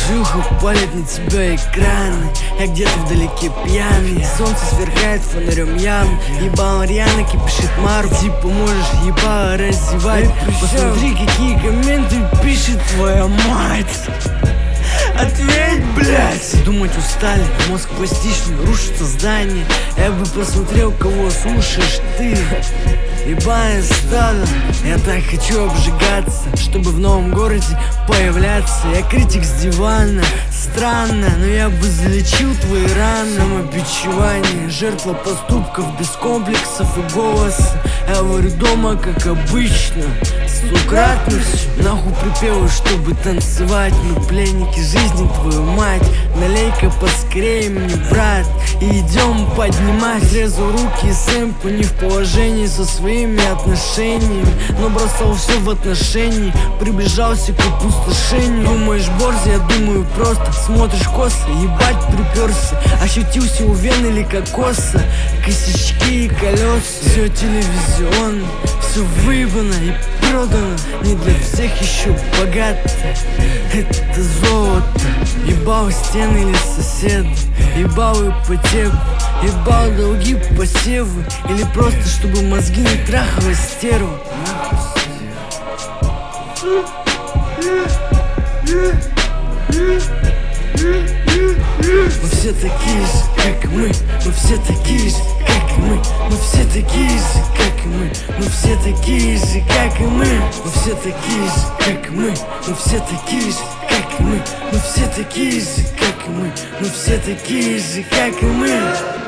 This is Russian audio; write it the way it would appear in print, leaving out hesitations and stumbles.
шлюха, палит на тебя экраны. Я где-то вдалеке пьяный, солнце сверкает фонарем ям. Ебал Рьяна, кипишит Марв. Типа можешь ебало раздевать. Посмотри, какие комменты пишет твоя мать. Ответь, блядь! Думать устали, мозг пластичный, рушится здание. Я бы посмотрел, кого слушаешь ты. Ебаное стадо, я так хочу обжигаться, чтобы в новом городе появляться. Я критик с дивана, странно, но я бы залечил твои раны. Самобичевание, жертва поступков без комплексов и голоса. Я говорю дома, как обычно, стократно все. Нахуй припевы, чтобы танцевать. Мы пленники жизни, твою мать. Налей-ка поскорее мне, брат, и идем поднимать. Резал руки и сэмпы не в положении со своими отношениями, но бросал все в отношении, приближался к опустошению. Думаешь борзо, я думаю просто. Смотришь косо, ебать приперся. Ощутился у вен или кокоса. Косячки и колеса. Все телевизионно, все выебано и продано. Не для всех еще богато. Это золото. Ебал стены или соседа. Ебал ипотеку. Ебал долги, посевы. Или просто чтобы мозги не трахала стерва. Мы все такие же, как и мы. Мы все такие же, как и мы. Мы все такие же, как и мы. Мы все такие же, как и мы. Мы все такие же, как и мы. Мы все такие же, как и мы. Мы все такие же, как и мы. Мы все такие же, как и мы.